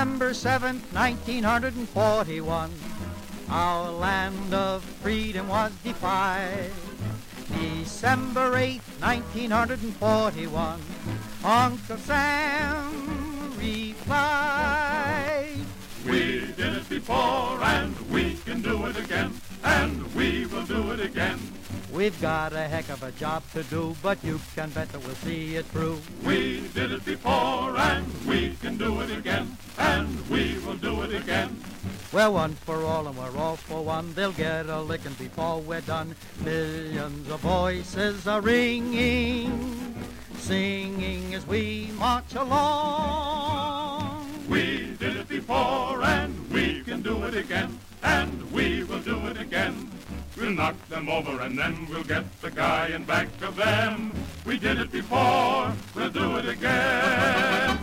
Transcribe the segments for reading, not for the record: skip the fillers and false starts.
December 7th, 1941, our land of freedom was defied. December 8th, 1941, Uncle Sam replied, "We did it before and we can do it again, and we will do it again. We've got a heck of a job to do, but you can bet that we'll see it through. We did it before and we can do it again, and we will do it again. We're one for all and we're all for one. They'll get a licking before we're done. Millions of voices are ringing, singing as we march along. We did it before and we can do it again, and we will do it again. We'll knock them over and then we'll get the guy in back of them. We did it before, we'll do it again."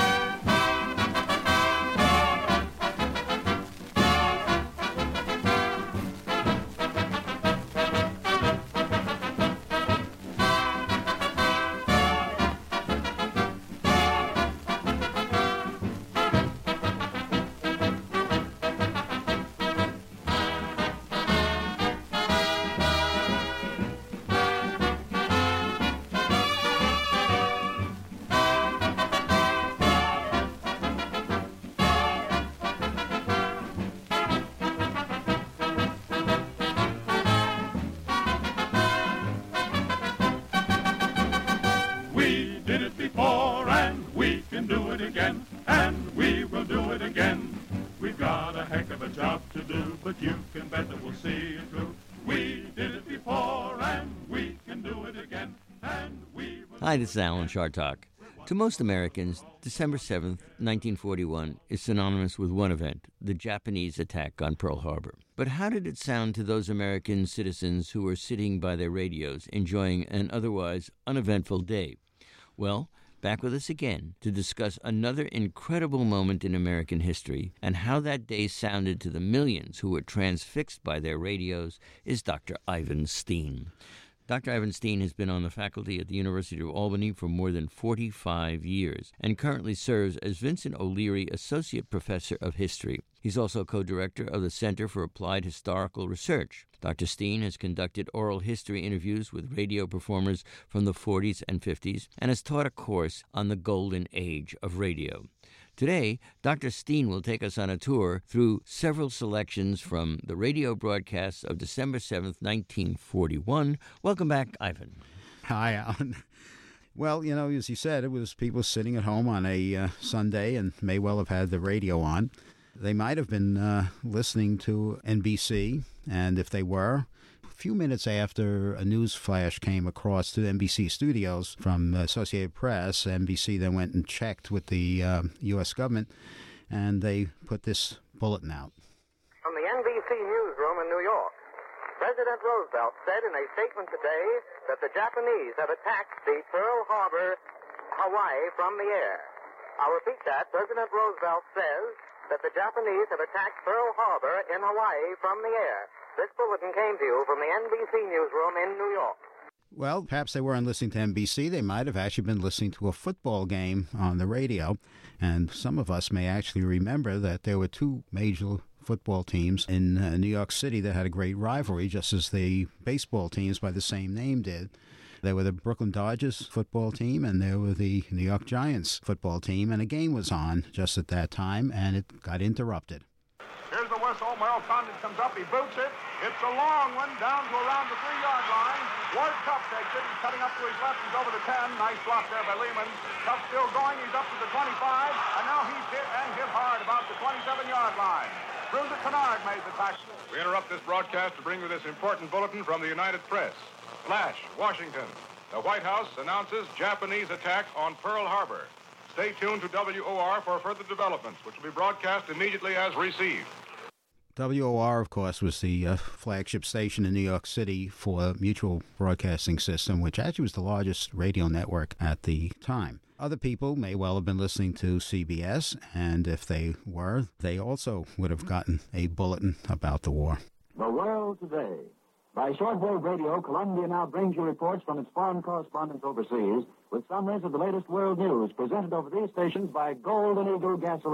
We did it before and we can do it again, and we will do it again. We've got a heck of a job to do, but you can bet that we'll see it through. We did it before and we can do it again, and we will. Hi, this is Alan Chartock. To most Americans, December 7th, 1941 is synonymous with one event, the Japanese attack on Pearl Harbor. But how did it sound to those American citizens who were sitting by their radios enjoying an otherwise uneventful day? Well, back with us again to discuss another incredible moment in American history and how that day sounded to the millions who were transfixed by their radios is Dr. Ivan Steen. Dr. Ivan Steen has been on the faculty at the University of Albany for more than 45 years and currently serves as Vincent O'Leary Associate Professor of History. He's also co-director of the Center for Applied Historical Research. Dr. Steen has conducted oral history interviews with radio performers from the 40s and 50s and has taught a course on the golden age of radio. Today, Dr. Steen will take us on a tour through several selections from the radio broadcasts of December 7th, 1941. Welcome back, Ivan. Hi, Alan. Well, you know, as you said, it was people sitting at home on a Sunday and may well have had the radio on. They might have been listening to NBC, and if they were, a few minutes after a news flash came across to the NBC studios from Associated Press, NBC then went and checked with the U.S. government, and they put this bulletin out. From the NBC newsroom in New York, President Roosevelt said in a statement today that the Japanese have attacked the Pearl Harbor, Hawaii, from the air. I'll repeat that. President Roosevelt says that the Japanese have attacked Pearl Harbor in Hawaii from the air. This bulletin came to you from the NBC newsroom in New York. Well, perhaps they weren't listening to NBC. They might have actually been listening to a football game on the radio. And some of us may actually remember that there were two major football teams in New York City that had a great rivalry, just as the baseball teams by the same name did. There were the Brooklyn Dodgers football team, and there were the New York Giants football team, and a game was on just at that time, and it got interrupted. Here's the whistle. Merle Condon comes up. He boots it. It's a long one down to around the 3-yard line. Ward Cup takes it. He's cutting up to his left. He's over the 10. Nice block there by Lehman. Cup still going. He's up to the 25. And now he's hit and hit hard about the 27-yard line. Bruiser Kennard made the tackle. We interrupt this broadcast to bring you this important bulletin from the United Press. Flash, Washington. The White House announces Japanese attack on Pearl Harbor. Stay tuned to WOR for further developments, which will be broadcast immediately as received. WOR, of course, was the flagship station in New York City for Mutual Broadcasting System, which actually was the largest radio network at the time. Other people may well have been listening to CBS, and if they were, they also would have gotten a bulletin about the war. The World Today. By shortwave radio, Columbia now brings you reports from its foreign correspondents overseas with summaries of the latest world news presented over these stations by Golden Eagle Gasoline.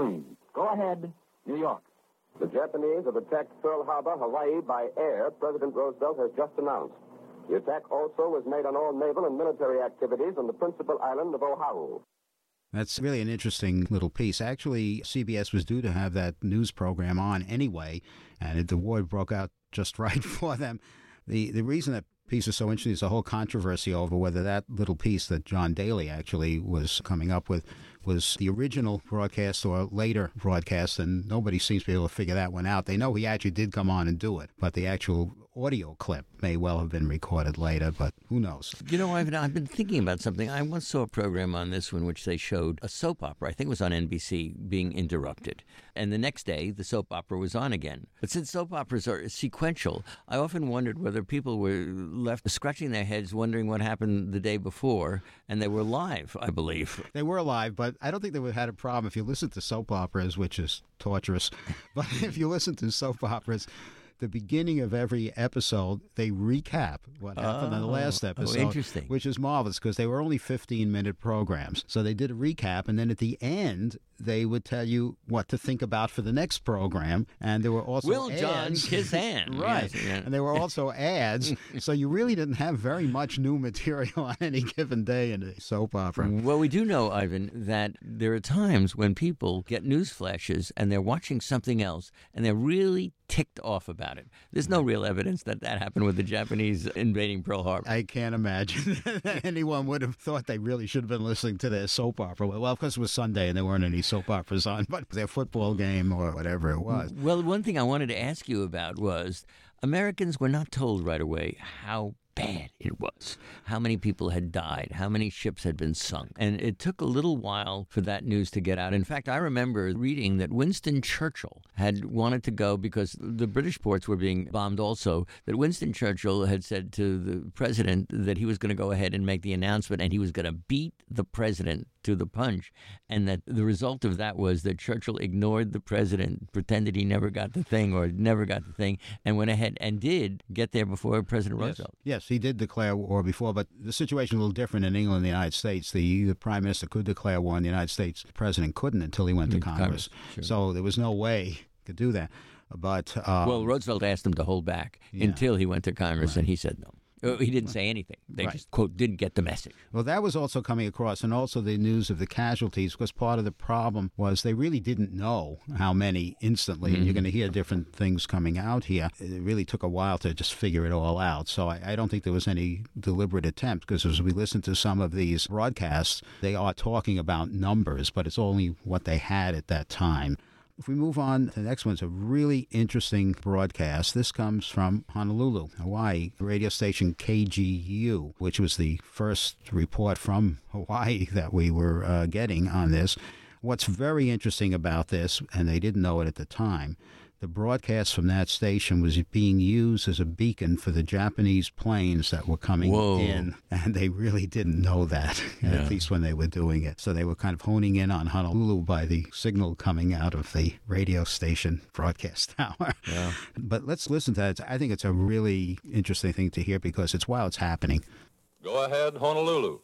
Go ahead, New York. The Japanese have attacked Pearl Harbor, Hawaii, by air, President Roosevelt has just announced. The attack also was made on all naval and military activities on the principal island of Oahu. That's really an interesting little piece. Actually, CBS was due to have that news program on anyway, and the war broke out just right for them. The reason that piece is so interesting is the whole controversy over whether that little piece that John Daly actually was coming up with was the original broadcast or later broadcast, and nobody seems to be able to figure that one out. They know he actually did come on and do it, but the actual audio clip may well have been recorded later, but who knows? You know, I've been thinking about something. I once saw a program on this one which they showed a soap opera, I think it was on NBC, being interrupted. And the next day, the soap opera was on again. But since soap operas are sequential, I often wondered whether people were left scratching their heads wondering what happened the day before, and they were live, I believe. They were live, but I don't think they would have had a problem if you listen to soap operas, which is torturous. But if you listen to soap operas, the beginning of every episode, they recap what happened in the last episode, interesting. Which is marvelous because they were only 15-minute programs. So they did a recap, and then at the end, they would tell you what to think about for the next program. And there were also Will ads. John kiss Ann? Right. Yes, yeah. And there were also ads. So you really didn't have very much new material on any given day in a soap opera. Well, we do know, Ivan, that there are times when people get news flashes and they're watching something else and they're really ticked off about it. There's no real evidence that happened with the Japanese invading Pearl Harbor. I can't imagine that anyone would have thought they really should have been listening to their soap opera. Well, of course, it was Sunday and there weren't any soap operas on, but their football game or whatever it was. Well, one thing I wanted to ask you about was Americans were not told right away how bad it was, how many people had died, how many ships had been sunk. And it took a little while for that news to get out. In fact, I remember reading that Winston Churchill had wanted to go because the British ports were being bombed also, that Winston Churchill had said to the president that he was going to go ahead and make the announcement and he was going to beat the president to the punch, and that the result of that was that Churchill ignored the president, pretended he never got the thing or never got the thing, and went ahead and did get there before President Roosevelt. Yes, he did declare war before, but the situation is a little different in England and the United States. The Prime Minister could declare war in the United States. The President couldn't until he went to Congress. Sure. So there was no way he could do that. But well, Roosevelt asked him to hold back until he went to Congress, and he said no. He didn't say anything. They just, quote, didn't get the message. Well, that was also coming across, and also the news of the casualties, because part of the problem was they really didn't know how many instantly, and you're going to hear different things coming out here. It really took a while to just figure it all out, so I don't think there was any deliberate attempt, because as we listen to some of these broadcasts, they are talking about numbers, but it's only what they had at that time. If we move on, the next one's a really interesting broadcast. This comes from Honolulu, Hawaii, radio station KGU, which was the first report from Hawaii that we were getting on this. What's very interesting about this, and they didn't know it at the time, the broadcast from that station was being used as a beacon for the Japanese planes that were coming in, and they really didn't know that, at least when they were doing it. So they were kind of honing in on Honolulu by the signal coming out of the radio station broadcast tower. Yeah. But let's listen to that. I think it's a really interesting thing to hear because it's while it's happening. Go ahead, Honolulu.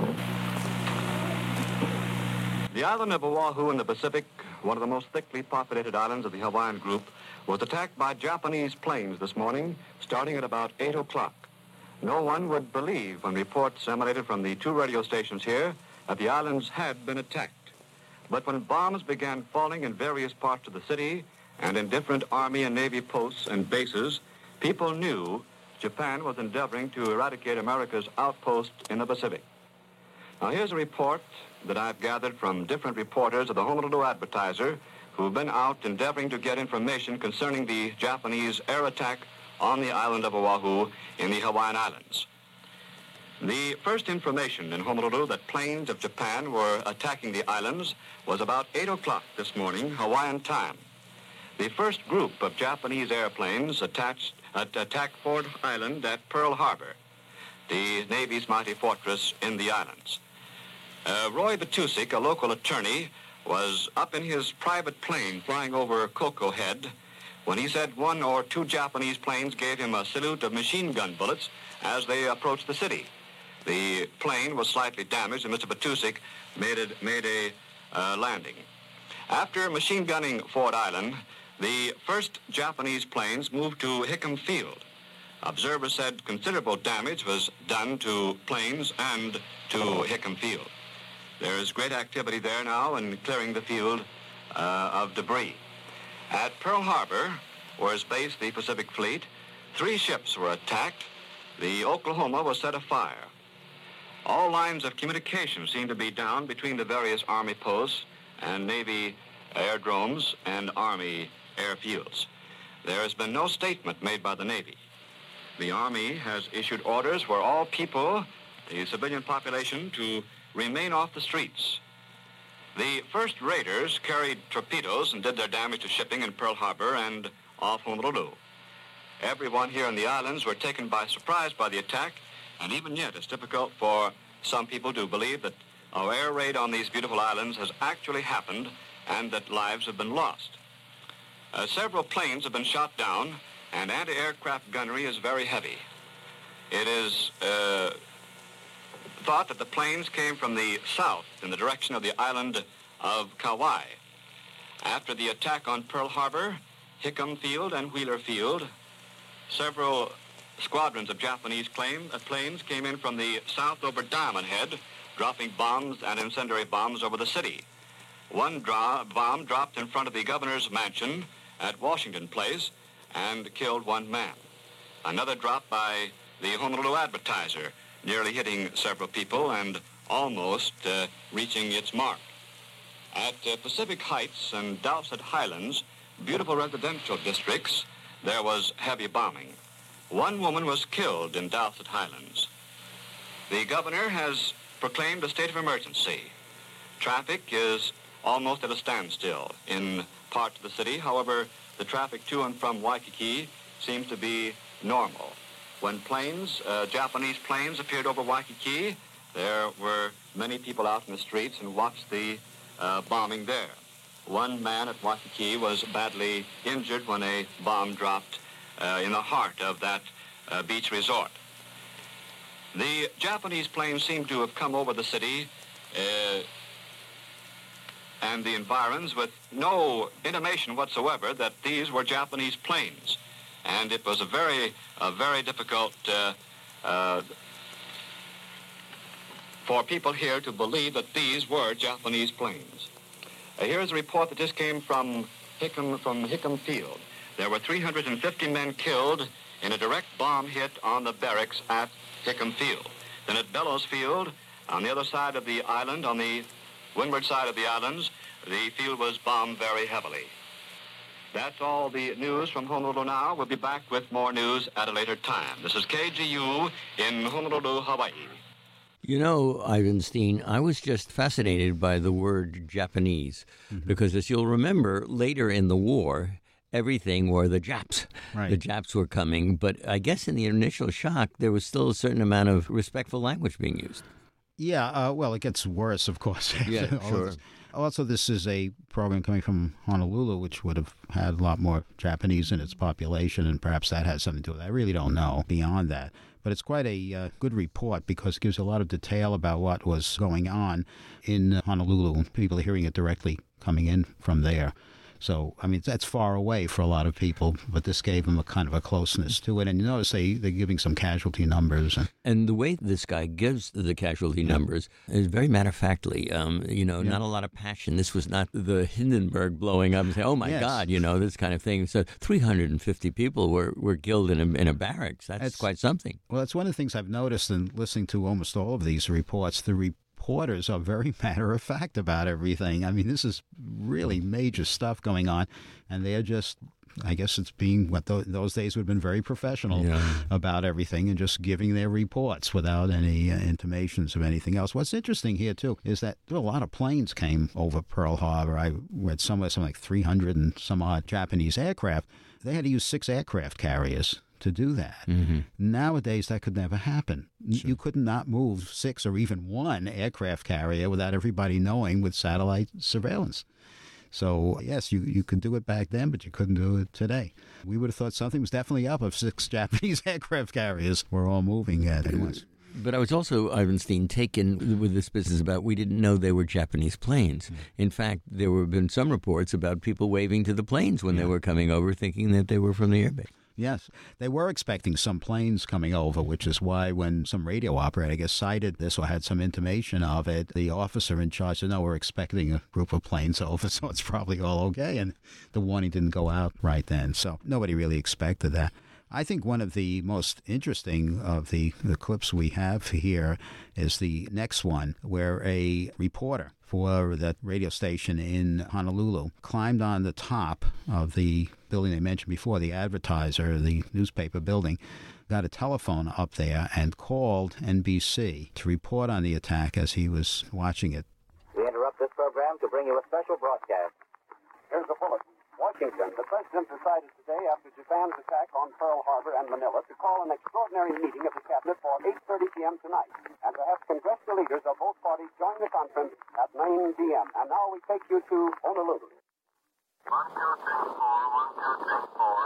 The island of Oahu in the Pacific, one of the most thickly populated islands of the Hawaiian group, was attacked by Japanese planes this morning, starting at about 8 o'clock. No one would believe when reports emanated from the two radio stations here that the islands had been attacked. But when bombs began falling in various parts of the city and in different Army and Navy posts and bases, people knew Japan was endeavoring to eradicate America's outpost in the Pacific. Now here's a report that I've gathered from different reporters of the Honolulu Advertiser who've been out endeavoring to get information concerning the Japanese air attack on the island of Oahu in the Hawaiian Islands. The first information in Honolulu that planes of Japan were attacking the islands was about 8 o'clock this morning, Hawaiian time. The first group of Japanese airplanes attacked Ford Island at Pearl Harbor, the Navy's mighty fortress in the islands. Roy Batusik, a local attorney, was up in his private plane flying over Koko Head when he said one or two Japanese planes gave him a salute of machine gun bullets as they approached the city. The plane was slightly damaged and Mr. Batusik made a landing. After machine gunning Ford Island, the first Japanese planes moved to Hickam Field. Observers said considerable damage was done to planes and to Hickam Field. There is great activity there now in clearing the field of debris. At Pearl Harbor, where is based the Pacific Fleet, 3 ships were attacked. The Oklahoma was set afire. All lines of communication seem to be down between the various Army posts and Navy aerodromes and Army airfields. There has been no statement made by the Navy. The Army has issued orders for all people, the civilian population, to remain off the streets. The first raiders carried torpedoes and did their damage to shipping in Pearl Harbor and off Honolulu. Everyone here in the islands were taken by surprise by the attack, and even yet it's difficult for some people to believe that our air raid on these beautiful islands has actually happened and that lives have been lost. Several planes have been shot down, and anti-aircraft gunnery is very heavy. It is thought that the planes came from the south in the direction of the island of Kauai. After the attack on Pearl Harbor, Hickam Field and Wheeler Field, several squadrons of Japanese planes came in from the south over Diamond Head, dropping bombs and incendiary bombs over the city. One bomb dropped in front of the governor's mansion at Washington Place and killed 1 man. Another dropped by the Honolulu Advertiser, nearly hitting several people and almost reaching its mark. At Pacific Heights and Dowsett Highlands, beautiful residential districts, there was heavy bombing. 1 woman was killed in Dowsett Highlands. The governor has proclaimed a state of emergency. Traffic is almost at a standstill in parts of the city. However, the traffic to and from Waikiki seems to be normal. When Japanese planes appeared over Waikiki, there were many people out in the streets and watched the bombing there. 1 man at Waikiki was badly injured when a bomb dropped in the heart of that beach resort. The Japanese planes seem to have come over the city and the environs with no intimation whatsoever that these were Japanese planes. And it was a very difficult for people here to believe that these were Japanese planes. Here's a report that just came from Hickam Field. There were 350 men killed in a direct bomb hit on the barracks at Hickam Field. Then at Bellows Field, on the other side of the island, on the windward side of the islands, the field was bombed very heavily. That's all the news from Honolulu now. We'll be back with more news at a later time. This is KGU in Honolulu, Hawaii. You know, Ivan Steen, I was just fascinated by the word Japanese, because as you'll remember, later in the war, everything were the Japs. Right. The Japs were coming, but I guess in the initial shock, there was still a certain amount of respectful language being used. Yeah, well, it gets worse, of course. Yeah, sure. Also, this is a program coming from Honolulu, which would have had a lot more Japanese in its population, and perhaps that has something to do with it. I really don't know beyond that. But it's quite a good report because it gives a lot of detail about what was going on in Honolulu. People are hearing it directly coming in from there. So, I mean, that's far away for a lot of people, but this gave them a kind of a closeness to it. And you notice they're giving some casualty numbers. And the way this guy gives the casualty numbers is very matter-of-factly. Not a lot of passion. This was not the Hindenburg blowing up and saying, oh, my God, this kind of thing. So 350 people were killed in a barracks. That's quite something. Well, that's one of the things I've noticed in listening to almost all of these reports. The reporters are very matter-of-fact about everything. I mean, this is really major stuff going on, and they're just, I guess it's being what those days would have been very professional about everything and just giving their reports without any intimations of anything else. What's interesting here, too, is that a lot of planes came over Pearl Harbor. I read somewhere something like 300 and some odd Japanese aircraft. They had to use 6 aircraft carriers to do that. Nowadays, that could never happen. Sure. You could not move 6 or even 1 aircraft carrier without everybody knowing with satellite surveillance. So, yes, you could do it back then, but you couldn't do it today. We would have thought something was definitely up if 6 Japanese aircraft carriers were all moving at once. But I was also, Ivanstein, taken with this business about we didn't know they were Japanese planes. In fact, there have been some reports about people waving to the planes when they were coming over, thinking that they were from the airbase. Yes, they were expecting some planes coming over, which is why when some radio operator, I guess, cited this or had some intimation of it, the officer in charge said, no, we're expecting a group of planes over, so it's probably all okay. And the warning didn't go out right then, so nobody really expected that. I think one of the most interesting of the clips we have here is the next one, where a reporter for that radio station in Honolulu climbed on the top of the building they mentioned before, the Advertiser, the newspaper building, got a telephone up there and called NBC to report on the attack as he was watching it. We interrupt this program to bring you a special broadcast. Here's the bulletin. Washington, the President decided today, after Japan's attack on Pearl Harbor and Manila, to call an extraordinary meeting of the Cabinet for 8:30 p.m. tonight, and to have congressional leaders of both parties join the conference at 9 p.m. And now we take you to Honolulu. 1, 2, 3, 4, 1, 2, 3,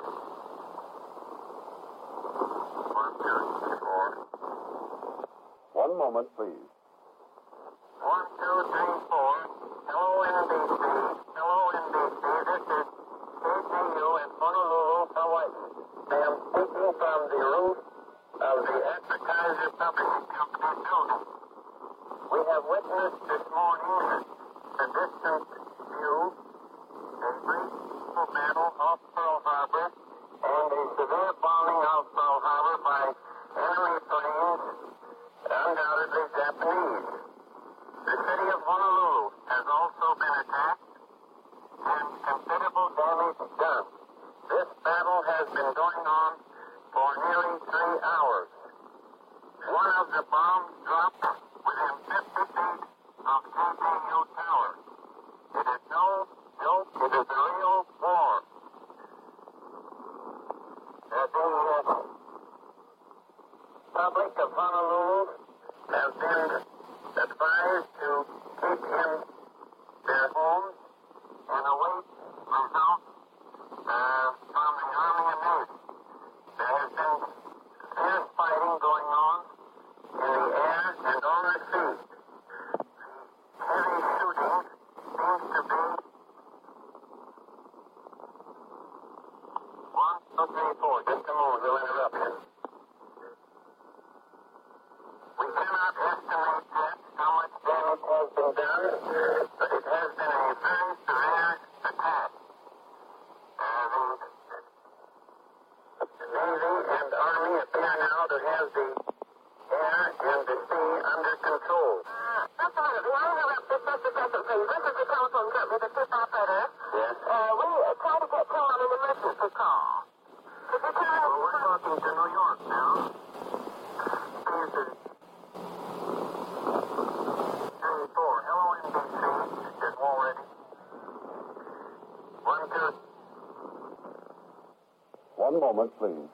4. 1, 2, 3, 4. 1 moment, please. 1, 2, 3, 4. Hello, NBC. Hello, NBC. This is KTU in Honolulu, Hawaii. I am speaking from the roof of the Advertiser Publishing Company building. We have witnessed this morning the distant view, a brief battle off Pearl Harbor, and a severe bombing of Pearl Harbor by enemy planes, undoubtedly Japanese. The city of Honolulu has also been attacked and considerable damage done. This battle has been going on for nearly 3 hours. One of the bombs dropped within 50 feet of KTU Tower. It is no joke, it is a real war. The public of Honolulu has been advised to keep in their homes and away from help from the Army and Navy. There has been fierce fighting going on in the air and on the sea. Heavy shooting seems to be 1, 2, 3, 4. Just a moment, we'll interrupt you. We cannot estimate yet how much damage has been done, but it has been a very severe attack. The Navy and Army appear now to have the air and the sea under control. Just a minute, we want to interrupt this just a second, please. This is the telephone company, the chief operator. Yes. We try to get through on an emergency call. Could you tell us? Well, we're talking to New York now. Please, 34. Hello, NBC. Is all ready? 1, 2. 1 moment, please.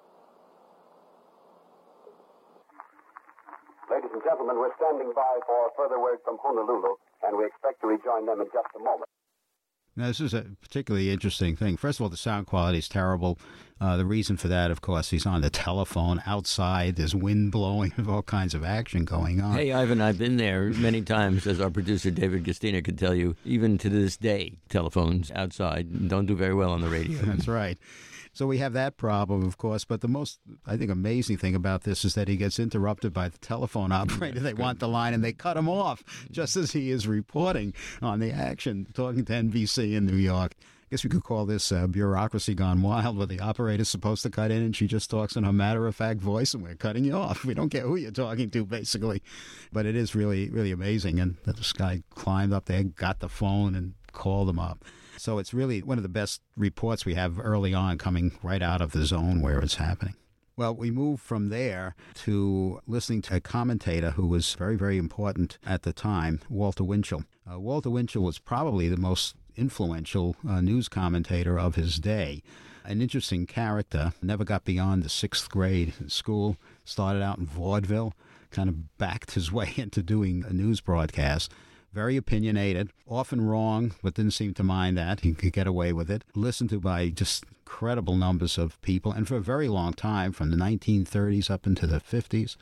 Ladies and gentlemen, we're standing by for further word from Honolulu, and we expect to rejoin them in just a moment. Now, this is a particularly interesting thing. First of all, the sound quality is terrible. The reason for that, of course, he's on the telephone outside. There's wind blowing, all kinds of action going on. Hey, Ivan, I've been there many times, as our producer David Gastina could tell you. Even to this day, telephones outside don't do very well on the radio. That's right. So we have that problem, of course, but the most, I think, amazing thing about this is that he gets interrupted by the telephone operator. They want the line, and they cut him off just as he is reporting on the action, talking to NBC in New York. I guess we could call this bureaucracy gone wild, where the operator's supposed to cut in, and she just talks in her matter-of-fact voice, and we're cutting you off. We don't care who you're talking to, basically. But it is really, really amazing, and this guy climbed up there, got the phone, and called them up. So it's really one of the best reports we have early on, coming right out of the zone where it's happening. Well, we move from there to listening to a commentator who was very, very important at the time, Walter Winchell. Walter Winchell was probably the most influential news commentator of his day. An interesting character, never got beyond the 6th grade in school, started out in vaudeville, kind of backed his way into doing a news broadcast. Very opinionated, often wrong, but didn't seem to mind that. He could get away with it. Listened to by just incredible numbers of people, and for a very long time, from the 1930s up into the 50s.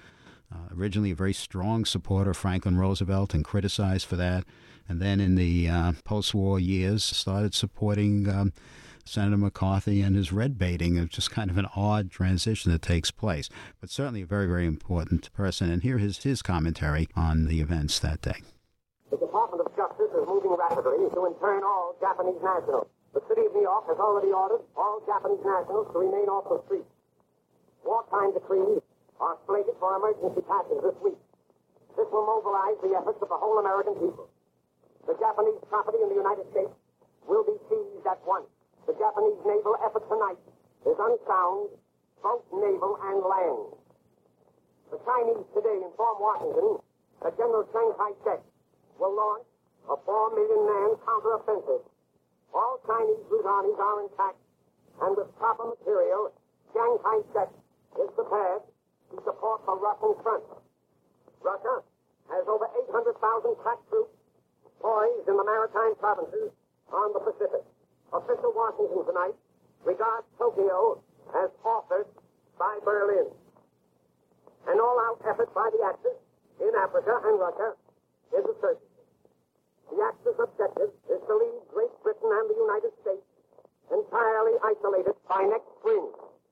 Originally a very strong supporter of Franklin Roosevelt and criticized for that. And then in the post-war years started supporting Senator McCarthy and his red baiting. It's just kind of an odd transition that takes place. But certainly a very, very important person. And here is his commentary on the events that day. The Department of Justice is moving rapidly to intern all Japanese nationals. The city of New York has already ordered all Japanese nationals to remain off the streets. Wartime decrees are slated for emergency passage this week. This will mobilize the efforts of the whole American people. The Japanese property in the United States will be seized at once. The Japanese naval effort tonight is unsound, both naval and land. The Chinese today inform Washington that General Chiang Kai-shek will launch a 4 million man counteroffensive. All Chinese root armies are intact, and with proper material, Chiang Kai-shek is prepared to support the Russian front. Russia has over 800,000 crack troops poised in the maritime provinces on the Pacific. Official Washington tonight regards Tokyo as authored by Berlin. An all-out effort by the Axis in Africa and Russia is a certainty. The Axis objective is to leave Great Britain and the United States entirely isolated by next spring.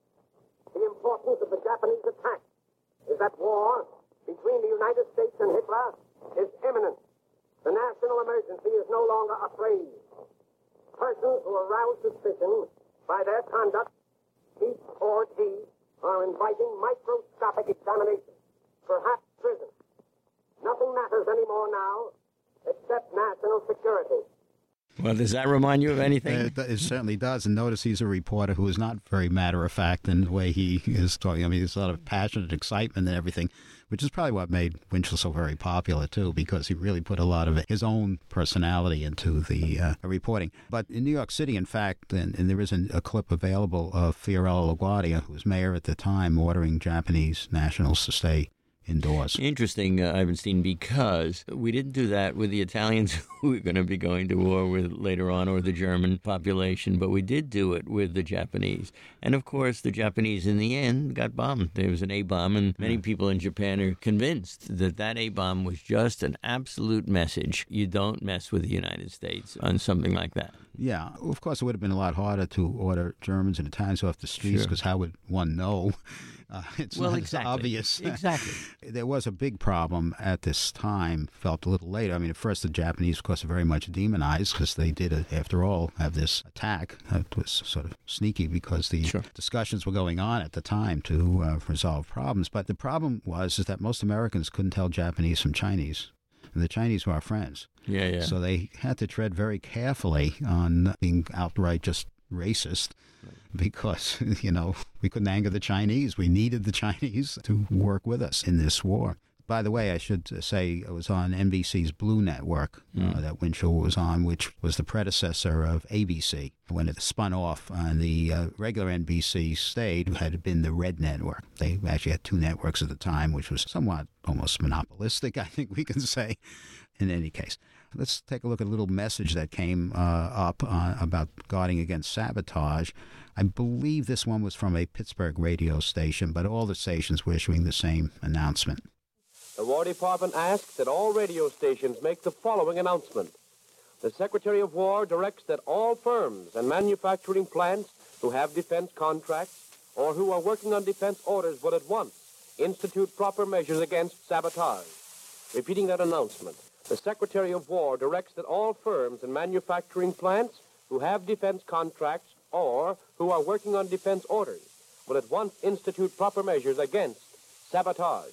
The importance of the Japanese attack is that war between the United States and Hitler is imminent. The national emergency is no longer a phrase. Persons who arouse suspicion by their conduct, speech, or deed are inviting microscopic examination, perhaps prison. Nothing matters anymore now except national security. Well, does that remind you of anything? It certainly does. And notice he's a reporter who is not very matter-of-fact in the way he is talking. I mean, there's a lot of passionate excitement and everything, which is probably what made Winchell so very popular, too, because he really put a lot of his own personality into the reporting. But in New York City, in fact, and there is a clip available of Fiorello LaGuardia, who was mayor at the time, ordering Japanese nationals to stay indoors. Interesting, Ivanstein, because we didn't do that with the Italians who we're going to be going to war with later on, or the German population, but we did do it with the Japanese. And, of course, the Japanese, in the end, got bombed. There was an A-bomb, and many people in Japan are convinced that that A-bomb was just an absolute message. You don't mess with the United States on something like that. Yeah, of course, it would have been a lot harder to order Germans and Italians off the streets, because how would one know? It's not as obvious. Exactly. There was a big problem at this time, felt a little later. I mean, at first the Japanese, of course, are very much demonized because they did, after all, have this attack. It was sort of sneaky because the discussions were going on at the time to resolve problems. But the problem is that most Americans couldn't tell Japanese from Chinese. And the Chinese were our friends. Yeah. So they had to tread very carefully on being outright just racist, because, we couldn't anger the Chinese. We needed the Chinese to work with us in this war. By the way, I should say it was on NBC's Blue Network that Winchell was on, which was the predecessor of ABC when it spun off. And the regular NBC stayed, had been the Red Network. They actually had two networks at the time, which was somewhat almost monopolistic, I think we can say, in any case. Let's take a look at a little message that came up about guarding against sabotage. I believe this one was from a Pittsburgh radio station, but all the stations were issuing the same announcement. The War Department asks that all radio stations make the following announcement. The Secretary of War directs that all firms and manufacturing plants who have defense contracts or who are working on defense orders will at once institute proper measures against sabotage. Repeating that announcement. The Secretary of War directs that all firms and manufacturing plants who have defense contracts or who are working on defense orders will at once institute proper measures against sabotage.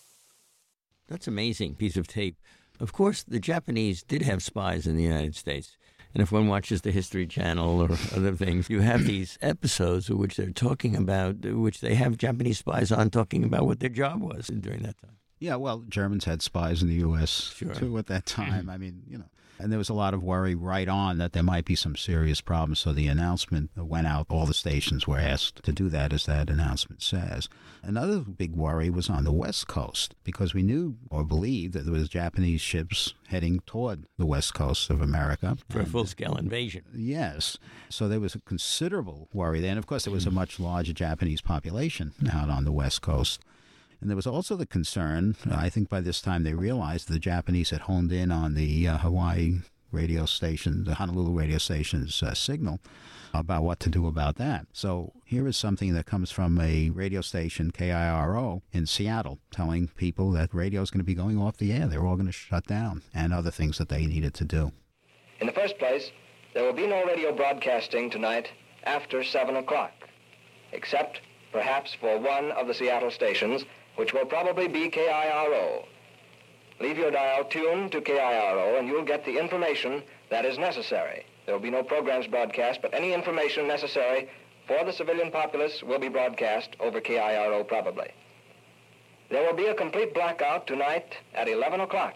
That's an amazing piece of tape. Of course, the Japanese did have spies in the United States. And if one watches the History Channel or other things, you have these episodes in which they're talking about, which they have Japanese spies on talking about what their job was during that time. Yeah, well, Germans had spies in the U.S. too at that time. I mean, and there was a lot of worry right on that there might be some serious problems. So the announcement went out. All the stations were asked to do that, as that announcement says. Another big worry was on the West Coast, because we knew or believed that there was Japanese ships heading toward the West Coast of America. For a full-scale invasion. Yes. So there was a considerable worry there. And, of course, there was a much larger Japanese population out on the West Coast. And there was also the concern, I think by this time they realized the Japanese had honed in on the Hawaii radio station, the Honolulu radio station's signal, about what to do about that. So here is something that comes from a radio station, KIRO, in Seattle, telling people that radio is going to be going off the air. They're all going to shut down, and other things that they needed to do. In the first place, there will be no radio broadcasting tonight after 7 o'clock, except perhaps for one of the Seattle stations, which will probably be KIRO. Leave your dial tuned to KIRO and you'll get the information that is necessary. There will be no programs broadcast, but any information necessary for the civilian populace will be broadcast over KIRO probably. There will be a complete blackout tonight at 11 o'clock.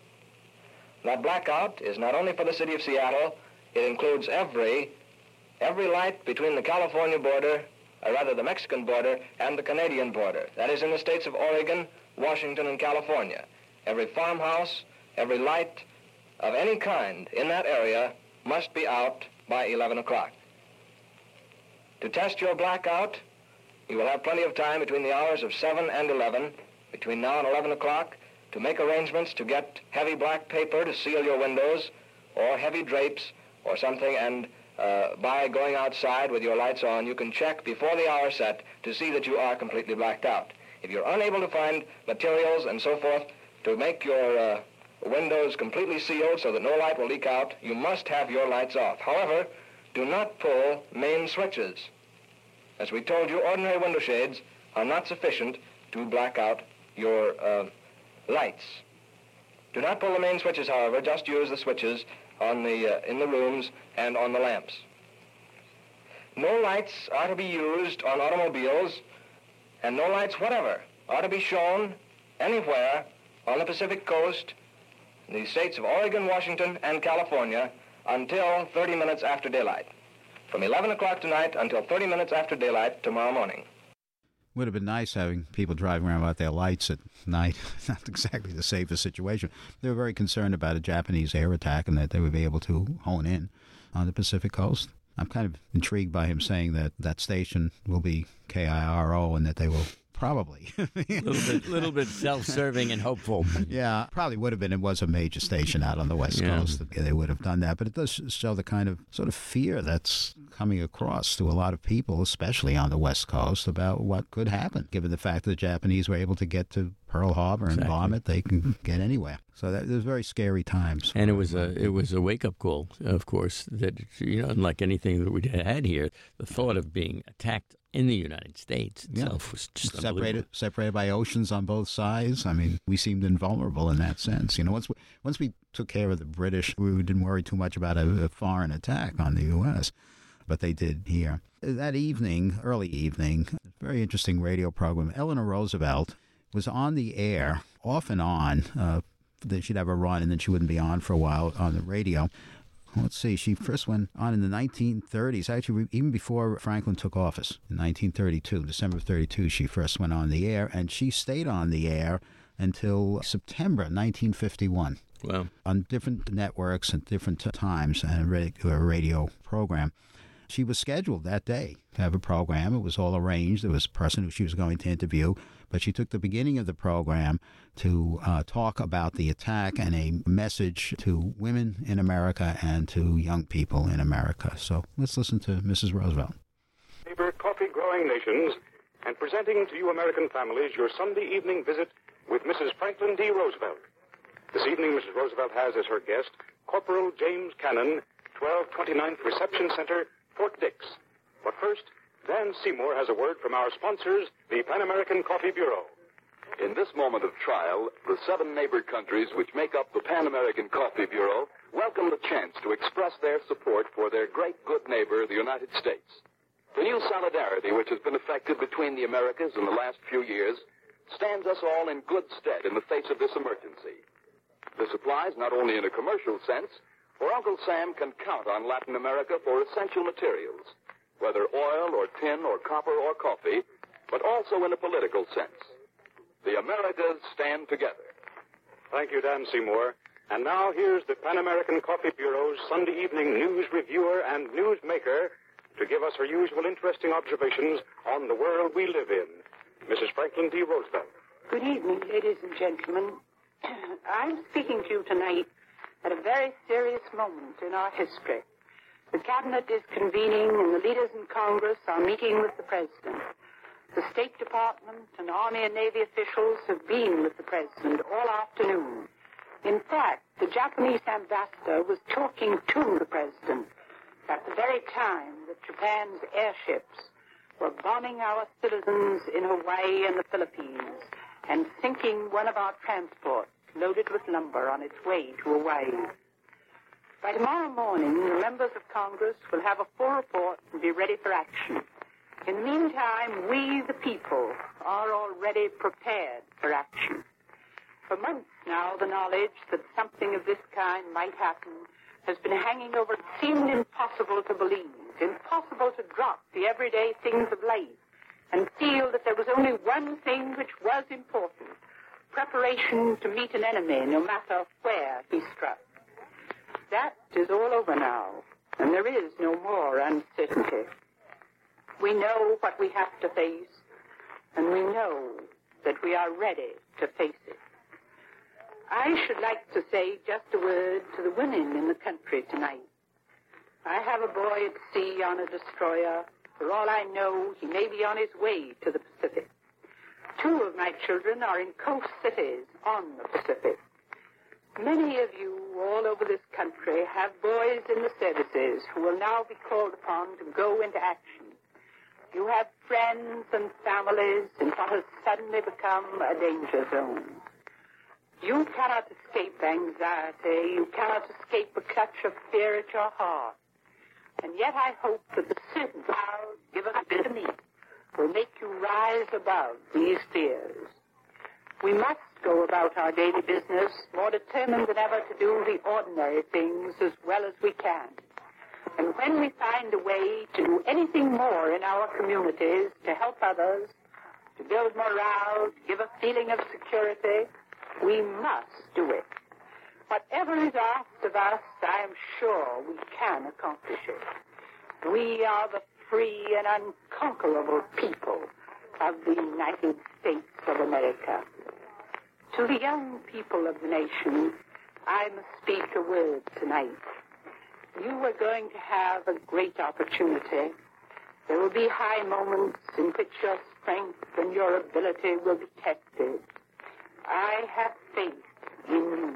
That blackout is not only for the city of Seattle, it includes every light between the California border, or rather the Mexican border, and the Canadian border. That is in the states of Oregon, Washington, and California. Every farmhouse, every light of any kind in that area must be out by 11 o'clock. To test your blackout, you will have plenty of time between the hours of 7 and 11, between now and 11 o'clock, to make arrangements to get heavy black paper to seal your windows, or heavy drapes, or something, and by going outside with your lights on, you can check before the hour set to see that you are completely blacked out. If you're unable to find materials and so forth to make your windows completely sealed so that no light will leak out, you must have your lights off. However, do not pull main switches. As we told you, ordinary window shades are not sufficient to black out your lights. Do not pull the main switches, however, just use the switches on the in the rooms and on the lamps. No lights are to be used on automobiles, and no lights whatever are to be shown anywhere on the Pacific Coast, in the states of Oregon, Washington, and California until 30 minutes after daylight. From 11 o'clock tonight until 30 minutes after daylight tomorrow morning. Would have been nice having people driving around without their lights at night. Not exactly the safest situation. They were very concerned about a Japanese air attack and that they would be able to hone in on the Pacific Coast. I'm kind of intrigued by him saying that that station will be KIRO and that they will probably. A little bit self-serving and hopeful. Yeah, probably would have been. It was a major station out on the West Coast. They would have done that. But it does show the kind of sort of fear that's coming across to a lot of people, especially on the West Coast, about what could happen, given the fact that the Japanese were able to get to Pearl Harbor and bomb it. They can get anywhere. So that was very scary times. And it was a wake-up call, of course, that, unlike anything that we had here, the thought of being attacked in the United States itself was just separated by oceans on both sides. I mean, we seemed invulnerable in that sense. Once we took care of the British, we didn't worry too much about a foreign attack on the U.S., but they did here. That evening, early evening, very interesting radio program, Eleanor Roosevelt was on the air, off and on. She'd have a run, and then she wouldn't be on for a while on the radio. Let's see, she first went on in the 1930s, actually even before Franklin took office, in 1932, December of 32, she first went on the air, and she stayed on the air until September 1951. Wow. On different networks at different times, and a radio program. She was scheduled that day to have a program. It was all arranged. There was a person who she was going to interview, but she took the beginning of the program to talk about the attack and a message to women in America and to young people in America. So let's listen to Mrs. Roosevelt. Neighbor coffee-growing nations, and presenting to you American families your Sunday evening visit with Mrs. Franklin D. Roosevelt. This evening, Mrs. Roosevelt has as her guest Corporal James Cannon, 1229th Reception Center, Fort Dix. But first, Dan Seymour has a word from our sponsors, the Pan American Coffee Bureau. In this moment of trial, the 7 neighbor countries which make up the Pan American Coffee Bureau welcome the chance to express their support for their great good neighbor, the United States. The new solidarity which has been effected between the Americas in the last few years stands us all in good stead in the face of this emergency. This applies not only in a commercial sense, for Uncle Sam can count on Latin America for essential materials, whether oil or tin or copper or coffee, but also in a political sense. The Americas stand together. Thank you, Dan Seymour. And now here's the Pan American Coffee Bureau's Sunday evening news reviewer and newsmaker to give us her usual interesting observations on the world we live in, Mrs. Franklin D. Roosevelt. Good evening, ladies and gentlemen. I'm speaking to you tonight at a very serious moment in our history. The Cabinet is convening and the leaders in Congress are meeting with the President. The State Department and Army and Navy officials have been with the President all afternoon. In fact, the Japanese ambassador was talking to the President at the very time that Japan's airships were bombing our citizens in Hawaii and the Philippines and sinking one of our transports loaded with lumber on its way to Hawaii. By tomorrow morning, the members of Congress will have a full report and be ready for action. In the meantime, we, the people, are already prepared for action. For months now, the knowledge that something of this kind might happen has been hanging over. It seemed impossible to believe, impossible to drop the everyday things of life and feel that there was only one thing which was important, preparation to meet an enemy no matter where he struck. That is all over now, and there is no more uncertainty. We know what we have to face, and we know that we are ready to face it. I should like to say just a word to the women in the country tonight. I have a boy at sea on a destroyer. For all I know, he may be on his way to the Pacific. 2 of my children are in coast cities on the Pacific. Many of you all over this country have boys in the services who will now be called upon to go into action. You have friends and families in what has suddenly become a danger zone. You cannot escape anxiety. You cannot escape a clutch of fear at your heart. And yet I hope that the certain clouds given to me will make you rise above these fears. We must go about our daily business more determined than ever to do the ordinary things as well as we can. And when we find a way to do anything more in our communities to help others, to build morale, to give a feeling of security, we must do it. Whatever is asked of us, I am sure we can accomplish it. We are the free and unconquerable people of the United States of America. To the young people of the nation, I must speak a word tonight. You are going to have a great opportunity. There will be high moments in which your strength and your ability will be tested. I have faith in you.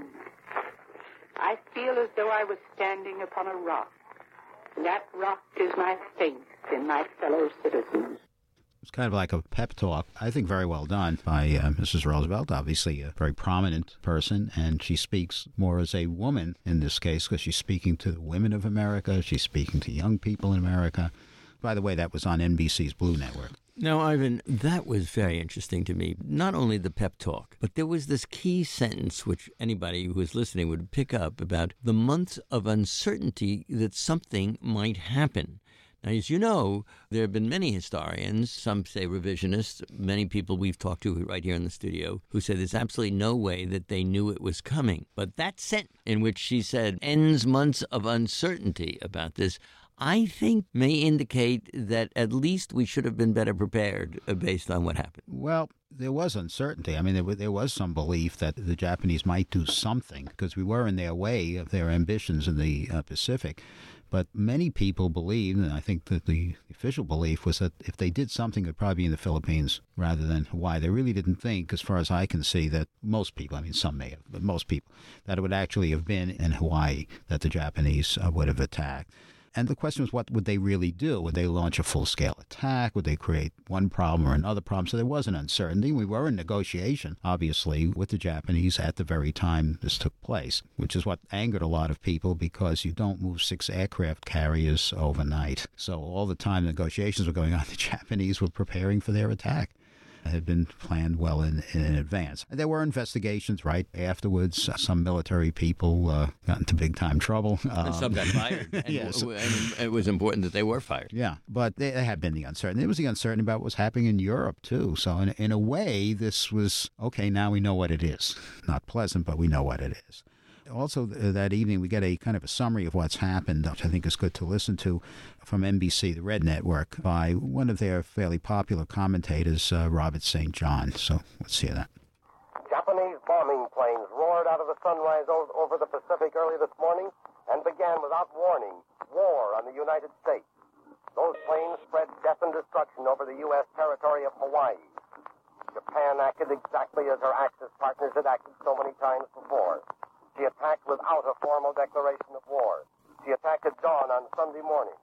I feel as though I was standing upon a rock. That rock is my faith in my fellow citizens. It's kind of like a pep talk, I think very well done by Mrs. Roosevelt, obviously a very prominent person, and she speaks more as a woman in this case because she's speaking to the women of America, she's speaking to young people in America. By the way, that was on NBC's Blue Network. Now, Ivan, that was very interesting to me. Not only the pep talk, but there was this key sentence which anybody who was listening would pick up about the months of uncertainty that something might happen. Now, as you know, there have been many historians, some say revisionists, many people we've talked to right here in the studio, who say there's absolutely no way that they knew it was coming. But that sentence in which she said, ends months of uncertainty about this, I think may indicate that at least we should have been better prepared based on what happened. Well, there was uncertainty. I mean, there was some belief that the Japanese might do something because we were in their way of their ambitions in the Pacific. But many people believed, and I think that the official belief was that if they did something, it would probably be in the Philippines rather than Hawaii. They really didn't think, as far as I can see, that most people, I mean, some may have, but most people, that it would actually have been in Hawaii that the Japanese would have attacked. And the question was, what would they really do? Would they launch a full-scale attack? Would they create one problem or another problem? So there was an uncertainty. We were in negotiation, obviously, with the Japanese at the very time this took place, which is what angered a lot of people because you don't move 6 aircraft carriers overnight. So all the time negotiations were going on, the Japanese were preparing for their attack. Had been planned well in advance. There were investigations right afterwards. Some military people got into big-time trouble. And some got fired. And, yes. And it was important that they were fired. Yeah, but there had been the uncertainty. There was the uncertainty about what was happening in Europe, too. So in a way, this was, okay, now we know what it is. Not pleasant, but we know what it is. Also, that evening, we get a kind of a summary of what's happened, which I think is good to listen to, from NBC, the Red Network, by one of their fairly popular commentators, Robert St. John. So let's hear that. sunrise over the Pacific early this morning and began without warning war on the United States. Those planes spread death and destruction over the U.S. territory of Hawaii. Japan acted exactly as her Axis partners had acted so many times before. She attacked without a formal declaration of war. She attacked at dawn on Sunday morning.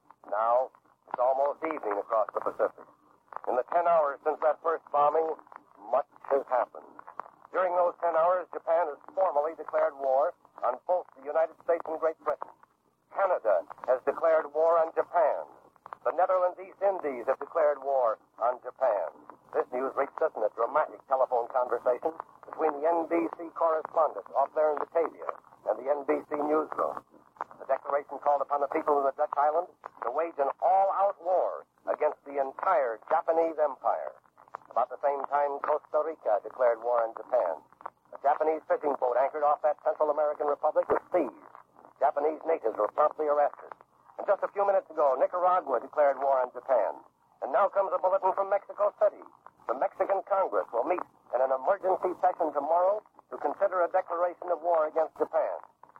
Now, it's almost evening across the Pacific. In the 10 hours since that first bombing, much has happened. During those 10 hours, Japan has formally declared war on both the United States and Great Britain. Canada has declared war on Japan. The Netherlands East Indies have declared war on Japan. This news reached us in a dramatic telephone conversation between the NBC correspondent off there in Batavia and the NBC newsroom. The declaration called upon the people of the Dutch island to wage an all-out war against the entire Japanese empire. About the same time, Costa Rica declared war on Japan. A Japanese fishing boat anchored off that Central American republic was seized. Japanese natives were promptly arrested. And just a few minutes ago, Nicaragua declared war on Japan. And now comes a bulletin from Mexico City. The Mexican Congress will meet in an emergency session tomorrow to consider a declaration of war against Japan.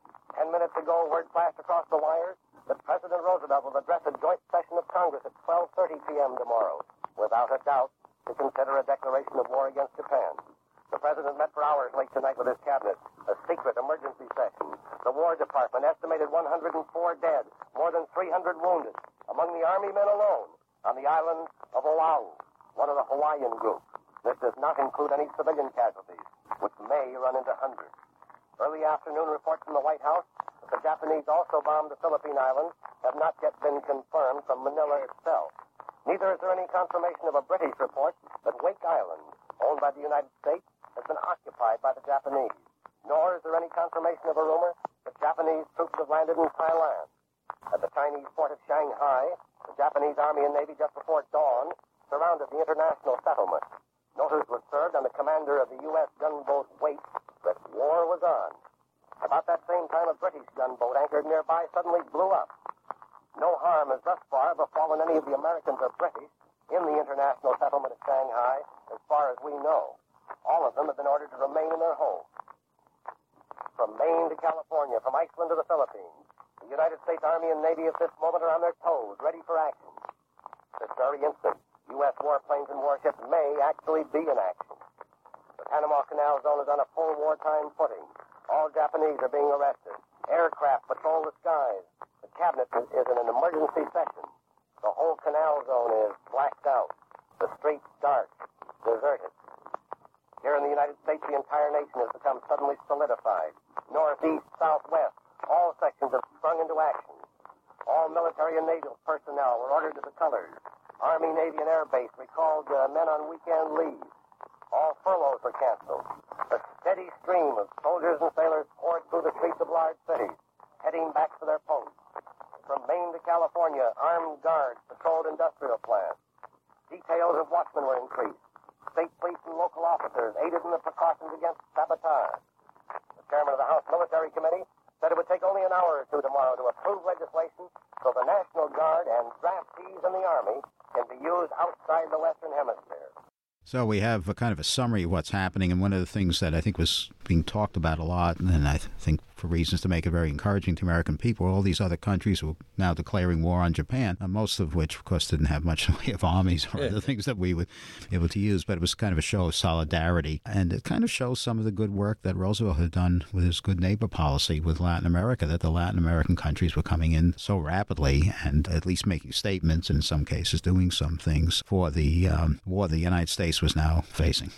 10 minutes ago, word flashed across the wires that President Roosevelt will address a joint session of Congress at 12:30 p.m. tomorrow, without a doubt, to consider a declaration of war against Japan. The President met for hours late tonight with his cabinet, a secret emergency session. The War Department estimated 104 dead, more than 300 wounded, among the Army men alone, on the island of Oahu, one of the Hawaiian group. This does not include any civilian casualties, which may run into hundreds. Early afternoon reports from the White House that the Japanese also bombed the Philippine Islands have not yet been confirmed from Manila itself. Neither is there any confirmation of a British report that Wake Island, owned by the United States, has been occupied by the Japanese. Nor is there any confirmation of a rumor that Japanese troops have landed in Thailand. At the Chinese port of Shanghai, the Japanese Army and Navy just before dawn surrounded the international settlement. Notice was served on the commander of the U.S. gunboat Waite that war was on. About that same time, a British gunboat anchored nearby suddenly blew up. No harm has thus far befallen any of the Americans or British in the international settlement of Shanghai, as far as we know. All of them have been ordered to remain in their homes. From Maine to California, from Iceland to the Philippines, the United States Army and Navy at this moment are on their toes, ready for action. This very instant, U.S. warplanes and warships may actually be in action. The Panama Canal Zone is on a full wartime footing. All Japanese are being arrested. Aircraft patrol the skies. The cabinet is in an emergency session. The whole canal zone is blacked out. The streets dark, deserted. Here in the United States, the entire nation has become suddenly solidified. Northeast, southwest, all sections have sprung into action. All military and naval personnel were ordered to the colors. Army, Navy, and Air Base recalled men on weekend leave. All furloughs were canceled. A steady stream of soldiers and sailors poured through the streets of large cities, heading back to their posts. From Maine to California, armed guards patrolled industrial plants. Details of watchmen were increased. State police and local officers aided in the precautions against sabotage. The chairman of the House Military Committee said it would take only an hour or two tomorrow to approve legislation so the National Guard and draftees in the Army can be used outside the Western Hemisphere. So we have a kind of a summary of what's happening, and one of the things that I think was being talked about a lot, and I think for reasons to make it very encouraging to American people, all these other countries were now declaring war on Japan, most of which, of course, didn't have much in the way of armies or other things that we would be able to use, but it was kind of a show of solidarity, and it kind of shows some of the good work that Roosevelt had done with his good neighbor policy with Latin America, that the Latin American countries were coming in so rapidly and at least making statements, and in some cases doing some things for the war the United States was now facing.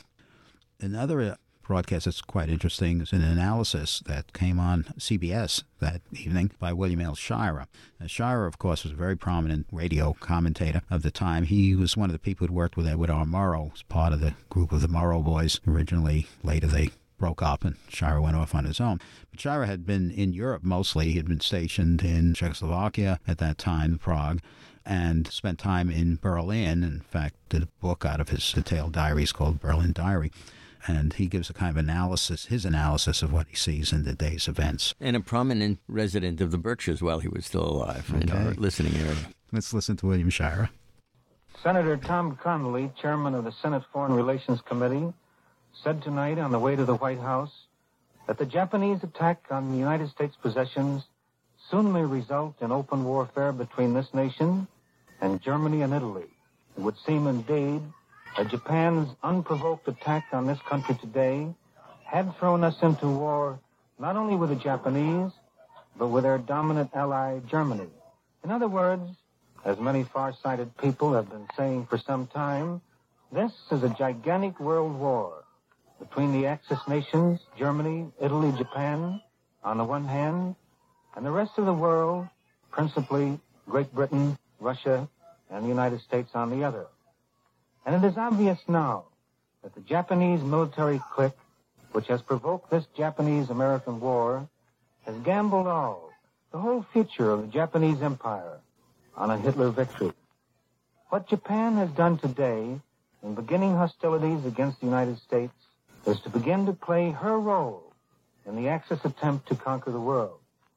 Another broadcast that's quite interesting is an analysis that came on CBS that evening by William L. Shirer. Shirer, of course, was a very prominent radio commentator of the time. He was one of the people who worked with Edward R. Murrow, was part of the group of the Murrow boys originally. Later they broke up and Shirer went off on his own. But Shirer had been in Europe mostly. He had been stationed in Czechoslovakia at that time, Prague, and spent time in Berlin. In fact, did a book out of his detailed diaries called Berlin Diary. And he gives a kind of analysis, his analysis of what he sees in the day's events. And a prominent resident of the Berkshires while he was still alive in our listening area. Let's listen to William Shirer. Senator Tom Connally, chairman of the Senate Foreign Relations Committee, said tonight on the way to the White House that the Japanese attack on the United States possessions soon may result in open warfare between this nation and Germany and Italy. It would seem indeed that Japan's unprovoked attack on this country today had thrown us into war not only with the Japanese, but with their dominant ally, Germany. In other words, as many far-sighted people have been saying for some time, this is a gigantic world war between the Axis nations, Germany, Italy, Japan, on the one hand, and the rest of the world, principally Great Britain, Russia, and the United States on the other. And it is obvious now that the Japanese military clique, which has provoked this Japanese-American war, has gambled all, the whole future of the Japanese Empire, on a Hitler victory. What Japan has done today in beginning hostilities against the United States is to begin to play her role in the Axis attempt to conquer the world.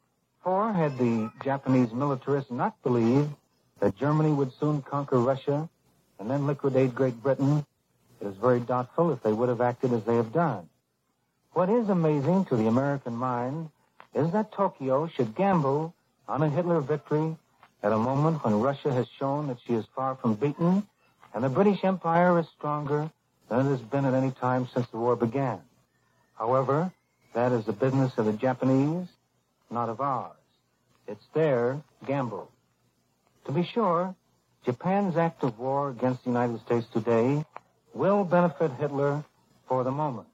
For had the Japanese militarists not believed that Germany would soon conquer Russia and then liquidate Great Britain, it is very doubtful if they would have acted as they have done. What is amazing to the American mind is that Tokyo should gamble on a Hitler victory at a moment when Russia has shown that she is far from beaten and the British Empire is stronger than it has been at any time since the war began. However, that is the business of the Japanese, not of ours. It's their gamble. To be sure, Japan's act of war against the United States today will benefit Hitler for the moment.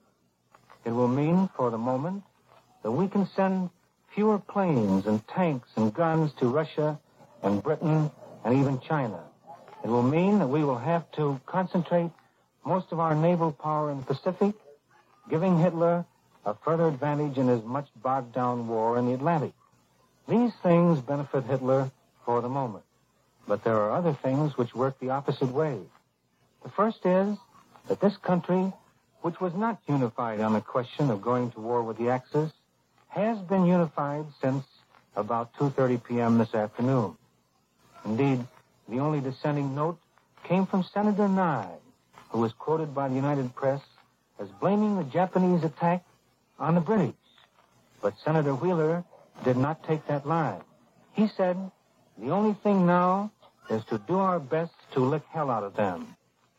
It will mean, for the moment, that we can send fewer planes and tanks and guns to Russia and Britain and even China. It will mean that we will have to concentrate most of our naval power in the Pacific, giving Hitler a further advantage in his much bogged-down war in the Atlantic. These things benefit Hitler for the moment. But there are other things which work the opposite way. The first is that this country, which was not unified on the question of going to war with the Axis, has been unified since about 2:30 p.m. this afternoon. Indeed, the only dissenting note came from Senator Nye, who was quoted by the United Press as blaming the Japanese attack on the British. But Senator Wheeler did not take that line. He said, the only thing now is to do our best to lick hell out of them.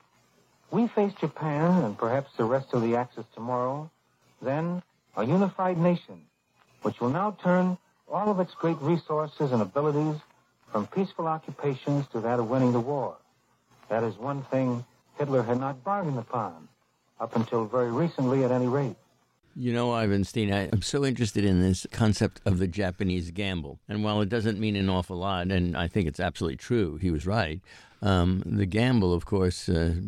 We face Japan and perhaps the rest of the Axis tomorrow, then a unified nation, which will now turn all of its great resources and abilities from peaceful occupations to that of winning the war. That is one thing Hitler had not bargained upon, up until very recently at any rate. You know, Ivan Steen, I'm so interested in this concept of the Japanese gamble. And while it doesn't mean an awful lot, and I think it's absolutely true, he was right, the gamble, of course,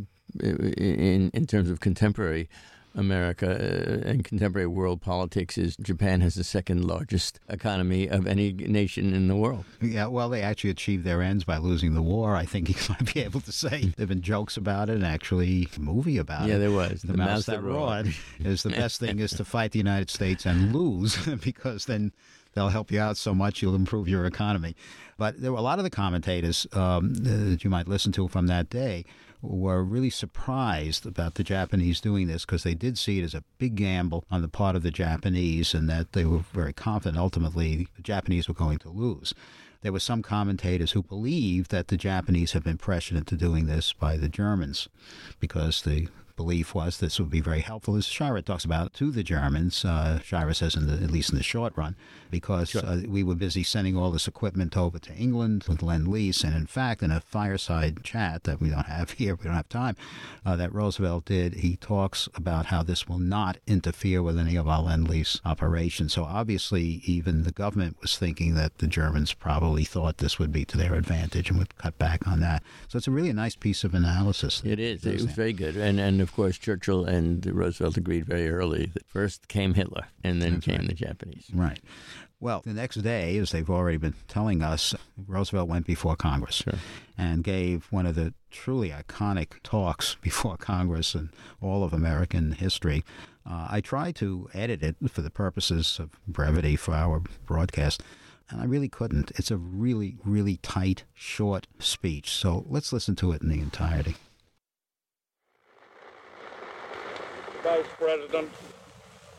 in terms of contemporary America and contemporary world politics is Japan has the second largest economy of any nation in the world. Yeah, well, they actually achieved their ends by losing the war. I think you might be able to say there have been jokes about it and actually a movie about it. Yeah, there was. The Mouse That Roared is the best thing is to fight the United States and lose because then they'll help you out so much you'll improve your economy. But there were a lot of the commentators that you might listen to from that day were really surprised about the Japanese doing this because they did see it as a big gamble on the part of the Japanese and that they were very confident ultimately the Japanese were going to lose. There were some commentators who believed that the Japanese had been pressured into doing this by the Germans because the belief was this would be very helpful, as Schirra talks about, to the Germans. Schirra says, at least in the short run, because we were busy sending all this equipment over to England with Lend-Lease. And in fact, in a fireside chat that we don't have here, we don't have time, that Roosevelt did, he talks about how this will not interfere with any of our Lend-Lease operations. So obviously, even the government was thinking that the Germans probably thought this would be to their advantage and would cut back on that. So it's a really nice piece of analysis. It is. It was very good. And of course, Churchill and Roosevelt agreed very early that first came Hitler and then came the Japanese. Right. Well, the next day, as they've already been telling us, Roosevelt went before Congress and gave one of the truly iconic talks before Congress in all of American history. I tried to edit it for the purposes of brevity for our broadcast, and I really couldn't. It's a really, really tight, short speech. So let's listen to it in the entirety. Vice President,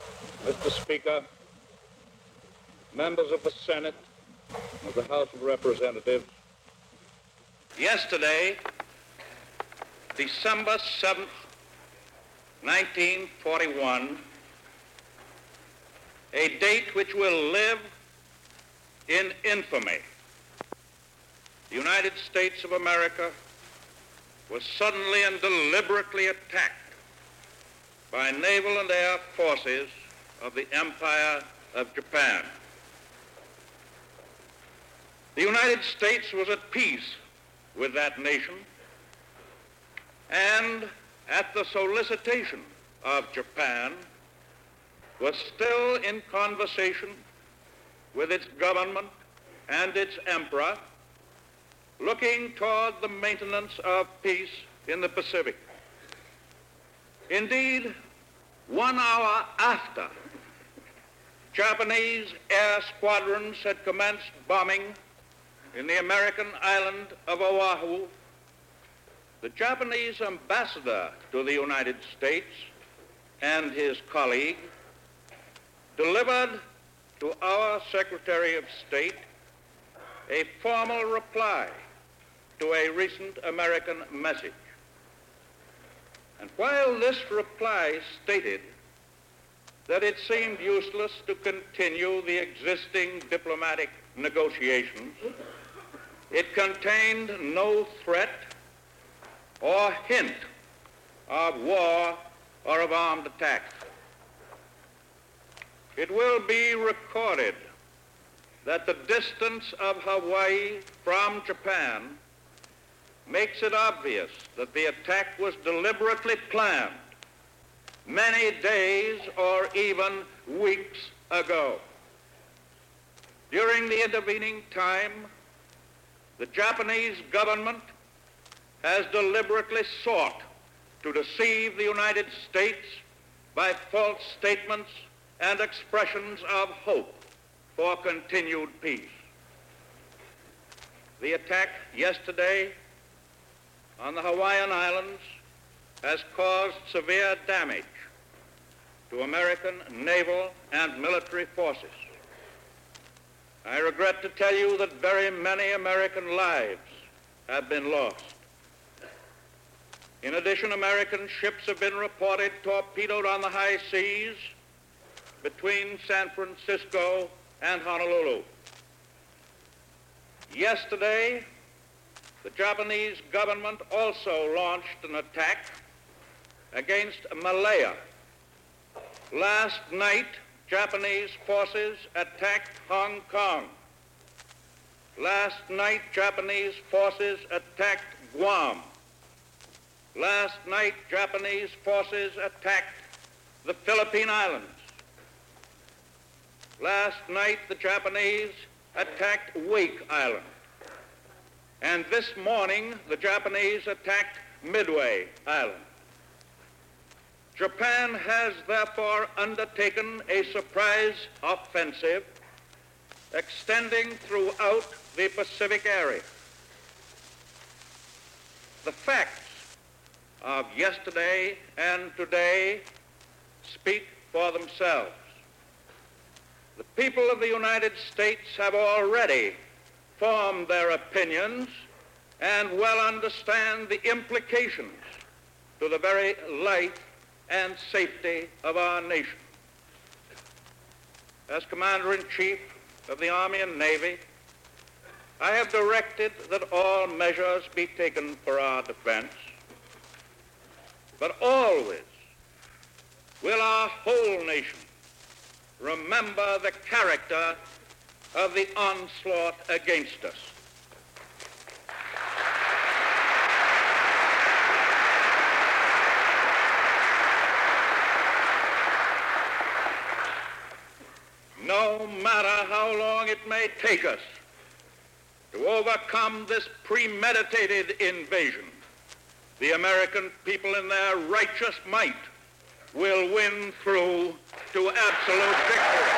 Mr. Speaker, members of the Senate, of the House of Representatives, yesterday, December 7th, 1941, a date which will live in infamy, the United States of America was suddenly and deliberately attacked by naval and air forces of the Empire of Japan. The United States was at peace with that nation, and at the solicitation of Japan, was still in conversation with its government and its emperor, looking toward the maintenance of peace in the Pacific. Indeed, 1 hour after Japanese air squadrons had commenced bombing in the American island of Oahu, the Japanese ambassador to the United States and his colleague delivered to our Secretary of State a formal reply to a recent American message. And while this reply stated that it seemed useless to continue the existing diplomatic negotiations, it contained no threat or hint of war or of armed attack. It will be recorded that the distance of Hawaii from Japan makes it obvious that the attack was deliberately planned many days or even weeks ago. During the intervening time, the Japanese government has deliberately sought to deceive the United States by false statements and expressions of hope for continued peace. The attack yesterday on the Hawaiian Islands has caused severe damage to American naval and military forces. I regret to tell you that very many American lives have been lost. In addition, American ships have been reported torpedoed on the high seas between San Francisco and Honolulu. Yesterday, the Japanese government also launched an attack against Malaya. Last night, Japanese forces attacked Hong Kong. Last night, Japanese forces attacked Guam. Last night, Japanese forces attacked the Philippine Islands. Last night, the Japanese attacked Wake Island. And this morning, the Japanese attacked Midway Island. Japan has therefore undertaken a surprise offensive extending throughout the Pacific area. The facts of yesterday and today speak for themselves. The people of the United States have already formed their opinions and well understand the implications to the very life and safety of our nation. As Commander-in-Chief of the Army and Navy, I have directed that all measures be taken for our defense, but always will our whole nation remember the character of the onslaught against us. No matter how long it may take us to overcome this premeditated invasion, the American people in their righteous might will win through to absolute victory.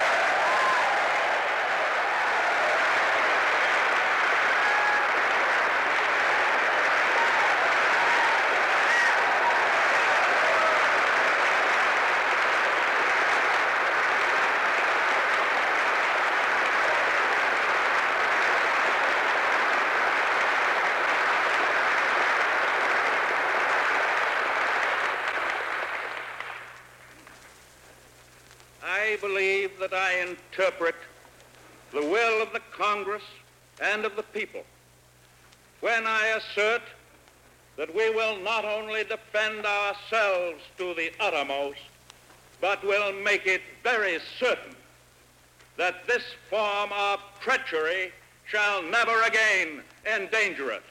that I interpret the will of the Congress and of the people when I assert that we will not only defend ourselves to the uttermost, but will make it very certain that this form of treachery shall never again endanger us.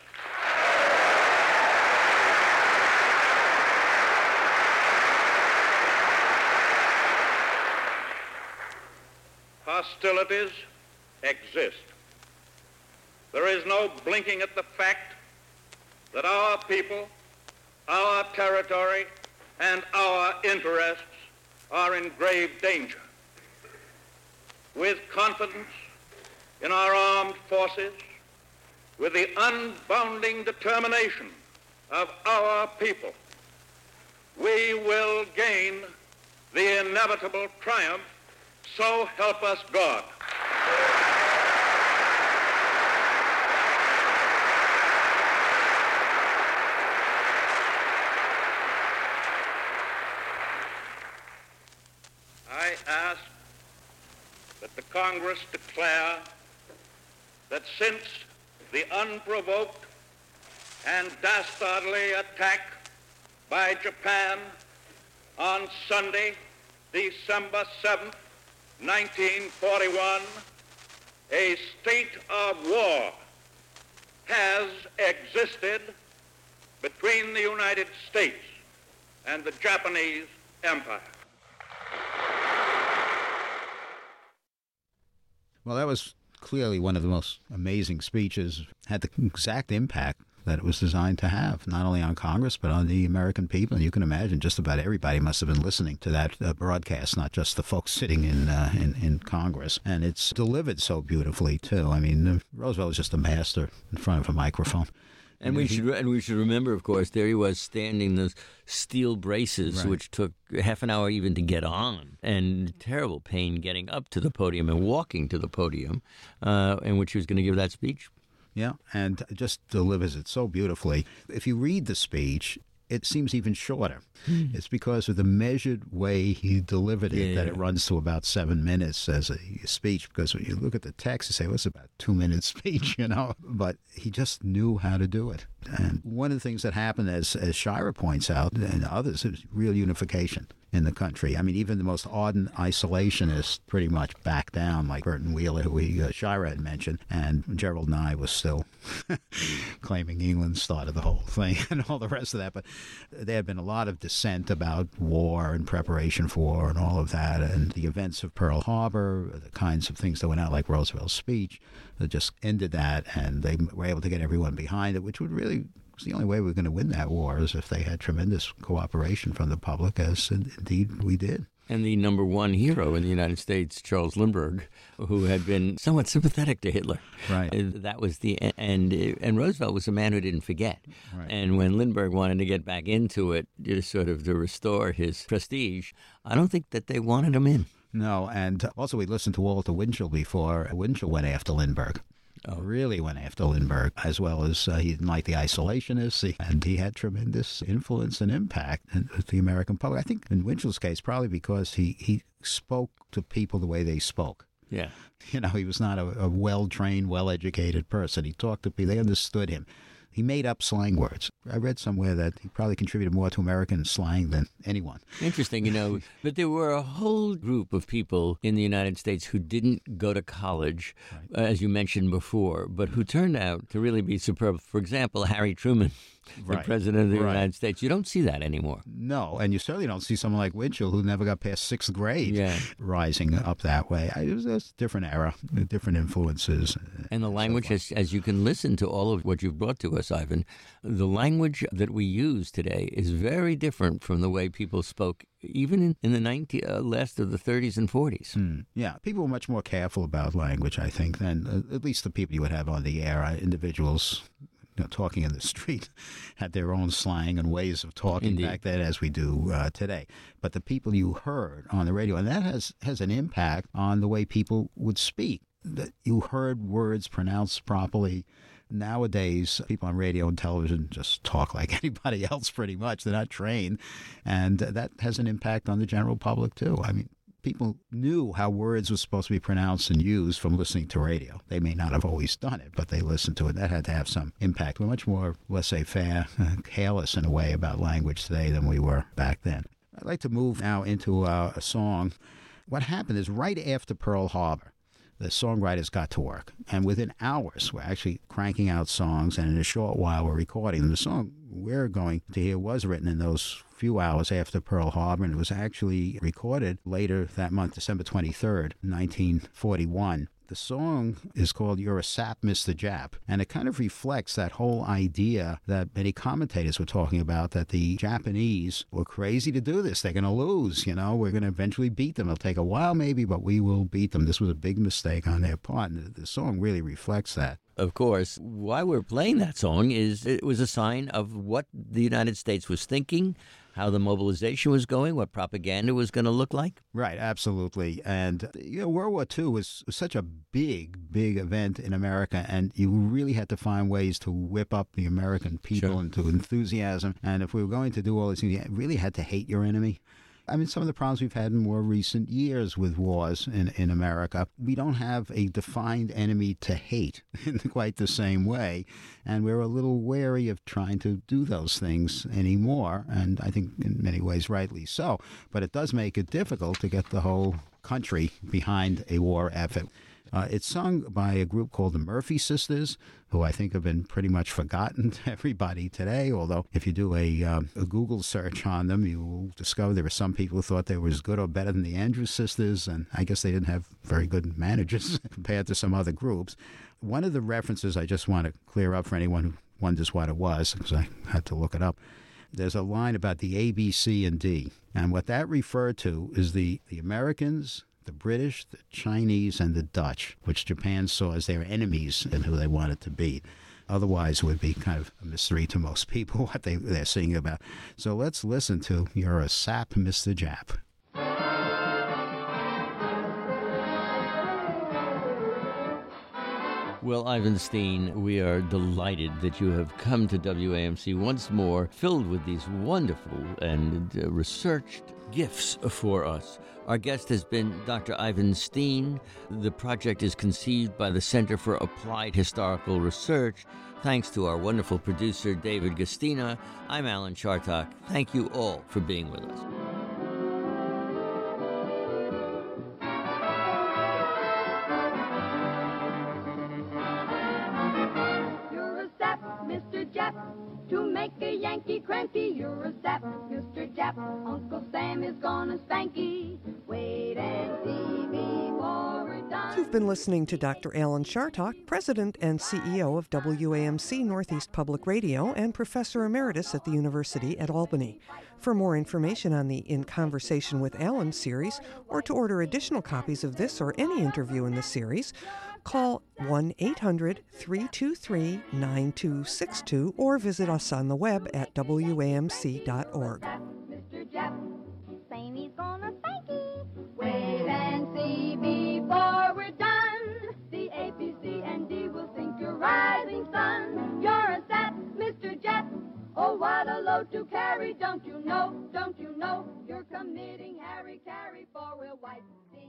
Hostilities exist. There is no blinking at the fact that our people, our territory, and our interests are in grave danger. With confidence in our armed forces, with the unbounding determination of our people, we will gain the inevitable triumph. So help us God. I ask that the Congress declare that since the unprovoked and dastardly attack by Japan on Sunday, December 7th, 1941, a state of war has existed between the United States and the Japanese Empire. Well, that was clearly one of the most amazing speeches, had the exact impact that it was designed to have, not only on Congress, but on the American people. And you can imagine just about everybody must have been listening to that broadcast, not just the folks sitting in Congress. And it's delivered so beautifully, too. I mean, Roosevelt was just a master in front of a microphone. And we should remember, of course, there he was standing those steel braces, right, which took half an hour even to get on, and terrible pain getting up to the podium and walking to the podium, in which he was going to give that speech. Yeah, and just delivers it so beautifully. If you read the speech, it seems even shorter. It's because of the measured way he delivered it that it runs to about 7 minutes as a speech, because when you look at the text, you say, well, it's about a 2-minute speech, you know, but he just knew how to do it. And one of the things that happened, as Shira points out, and others, is real unification in the country. I mean, even the most ardent isolationists pretty much backed down, like Burton Wheeler, who Shira had mentioned, and Gerald Nye was still claiming England started the whole thing and all the rest of that. But there had been a lot of dissent about war and preparation for war and all of that, and the events of Pearl Harbor, the kinds of things that went out, like Roosevelt's speech, that just ended that, and they were able to get everyone behind it, which would really was the only way we were going to win that war, is if they had tremendous cooperation from the public, as indeed we did. And the number one hero in the United States, Charles Lindbergh, who had been somewhat sympathetic to Hitler. Right. That was and Roosevelt was a man who didn't forget. Right. And when Lindbergh wanted to get back into it, sort of to restore his prestige, I don't think that they wanted him in. No, and also we listened to Walter Winchell before. Winchell went after Lindbergh. Really went after Lindbergh, as well as he didn't like the isolationists, and he had tremendous influence and impact with the American public. I think in Winchell's case, probably because he spoke to people the way they spoke. Yeah. You know, he was not a well-trained, well-educated person. He talked to people, they understood him. He made up slang words. I read somewhere that he probably contributed more to American slang than anyone. Interesting, but there were a whole group of people in the United States who didn't go to college, as you mentioned before, but who turned out to really be superb. For example, Harry Truman, the President of the United States. You don't see that anymore. No, and you certainly don't see someone like Winchell, who never got past 6th grade, rising up that way. It was a different era, different influences. And the language, as you can listen to all of what you've brought to us, Ivan, the language that we use today is very different from the way people spoke even in the last of the 30s and 40s. Yeah, people were much more careful about language, I think, than at least the people you would have on the air. Individuals talking in the street had their own slang and ways of talking back then, as we do today. But the people you heard on the radio, and that has an impact on the way people would speak. That you heard words pronounced properly. Nowadays, people on radio and television just talk like anybody else pretty much. They're not trained. And that has an impact on the general public, too. I mean, people knew how words were supposed to be pronounced and used from listening to radio. They may not have always done it, but they listened to it. That had to have some impact. We're much more laissez-faire, careless in a way about language today than we were back then. I'd like to move now into a song. What happened is right after Pearl Harbor, the songwriters got to work. And within hours, we're actually cranking out songs, and in a short while, we're recording them. The song we're going to hear was written in those few hours after Pearl Harbor, and it was actually recorded later that month, December 23rd, 1941. The song is called You're a Sap, Mr. Jap, and it kind of reflects that whole idea that many commentators were talking about, that the Japanese were crazy to do this. They're going to lose, we're going to eventually beat them. It'll take a while maybe, but we will beat them. This was a big mistake on their part, and the song really reflects that. Of course, why we're playing that song is it was a sign of what the United States was thinking, how the mobilization was going, what propaganda was going to look like. Right, absolutely. And World War II was such a big event in America, and you really had to find ways to whip up the American people into enthusiasm. And if we were going to do all these things, you really had to hate your enemy. I mean, some of the problems we've had in more recent years with wars in America, we don't have a defined enemy to hate in quite the same way, and we're a little wary of trying to do those things anymore, and I think in many ways rightly so. But it does make it difficult to get the whole country behind a war effort. It's sung by a group called the Murphy Sisters, who I think have been pretty much forgotten to everybody today, although if you do a Google search on them, you will discover there were some people who thought they were as good or better than the Andrews Sisters, and I guess they didn't have very good managers compared to some other groups. One of the references I just want to clear up for anyone who wonders what it was, because I had to look it up. There's a line about the A, B, C, and D, and what that referred to is the Americans, the British, the Chinese, and the Dutch, which Japan saw as their enemies and who they wanted to beat. Otherwise, it would be kind of a mystery to most people what they're singing about. So let's listen to You're a Sap, Mr. Jap. Well, Ivan Steen, we are delighted that you have come to WAMC once more, filled with these wonderful and researched gifts for us. Our guest has been Dr. Ivan Steen. The project is conceived by the Center for Applied Historical Research. Thanks to our wonderful producer, David Gastina. I'm Alan Chartock. Thank you all for being with us. You're a sap, Mr. Jap, to make a Yankee cranky. You're a sap, Mr. Jap, Uncle Sam is gonna spank ye. Wait and see before we're done. You've been listening to Dr. Alan Chartock, President and CEO of WAMC Northeast Public Radio and Professor Emeritus at the University at Albany. For more information on the In Conversation with Alan series, or to order additional copies of this or any interview in the series, call 1-800-323-9262 or visit us on the web at wamc.org. Mr. Jap, saying he's gonna spank ye. Wait and see before we're done. The A, B, C, and D will sink your rising sun. You're a sap, Mr. Jap. Oh, what a load to carry. Don't you know, you're committing Harry Carry, for we'll wipe the